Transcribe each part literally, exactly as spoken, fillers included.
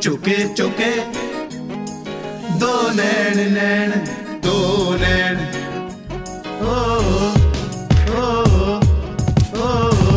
चुके चुके दो नैन नैन दो नैन ओ ओ ओ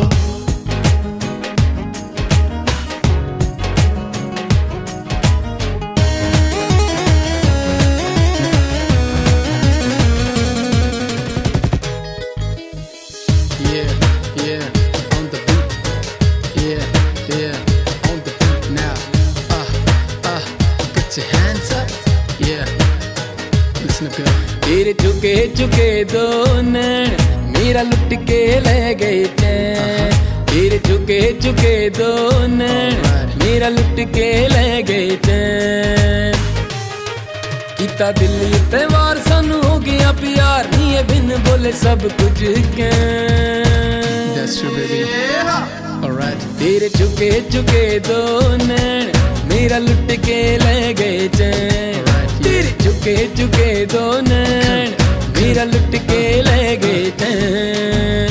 Yeah, yeah, on the beat. Yeah, yeah, on the beat now. Uh, uh, put your hands up. Yeah, listen up good. तेरे झुके झुके दो नैन मेरा लुट के ले गए चैन। तेरे झुके झुके दो नैन मेरा लुट के ले गए चैन। किता दिल ते वार सानू हो गया प्यार नी है बिन बोले सब कुछ can. That's true baby. Alright. तेरे झुके झुके दो नैन मेरा लुट के ले गए चैन। तेरे झुके झुके दो नैन मेरा लुट के ले गए चैन।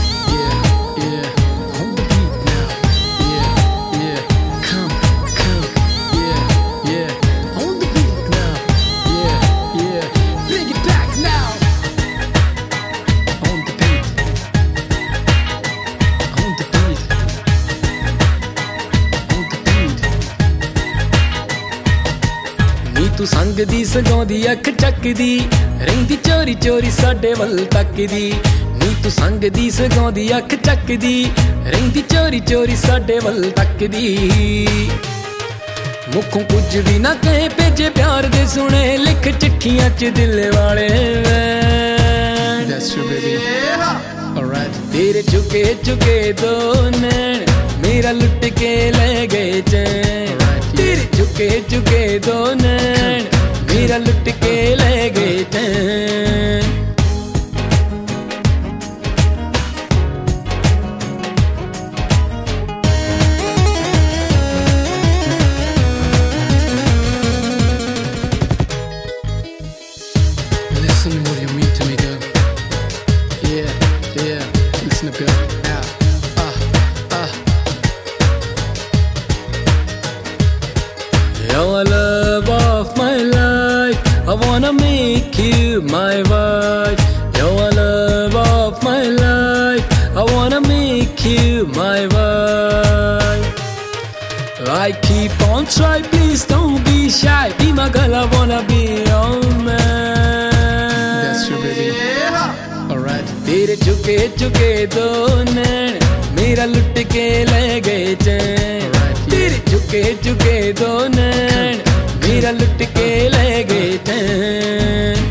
तू संग दी सगाउंदी अख चकदी रहिंदी चोरी चोरी साडे वल तकदी। नी तू संग दी सगाउंदी अख चकदी रहिंदी चोरी चोरी साडे वल तकदी। मुखों कुछ भी ना कहे भेजे प्यार दे सुने लिख चिट्ठियां च दिल वाले। That's true baby. Alright. तेरे झुके झुके दो नैन मेरा लुट के ले गए चैन। तेरे झुके झुके दो नैन मेरा लुट के ले गए चैन। Listen what you mean to me girl. Yeah, yeah, listen up girl. Now, ah, ah. You're the love of my life. I wanna make you my wife. You're the love of my life. I wanna make you my wife. I keep on trying, please don't be shy. Be my girl, I wanna be your man. That's true, baby. Alright. तेरे झुके झुके दो नैन मेरा लुट के ले गए चैन। तेरे झुके झुके दो नैन मेरा लुट के ले गए चैन।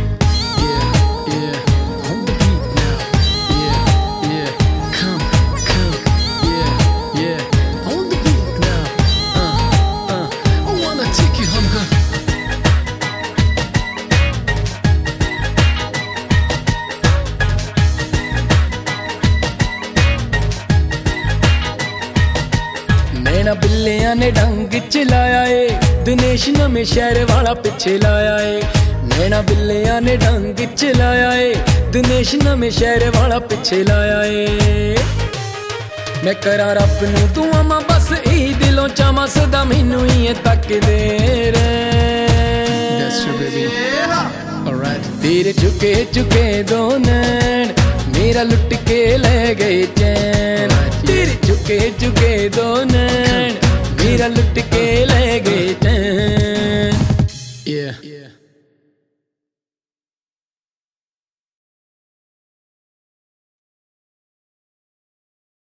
नैना बिल्लियां ने डंग चलाया है दिनेश नਵੇਂ शहर वाला पिछे लाया है। नैना बिल्लियां ने डंग चलाया है दिनेश नਵੇਂ शहर वाला पिछे लाया है। मैं करा रब नू दुआ मां बस यही दिलों चावां सदा मैनू ही तक दे रे। That's true baby. Alright. तेरे झुके झुके दो नैन मेरा लुट के ले गए चैन। तेरे झुके झुके दो नैन मेरा लुट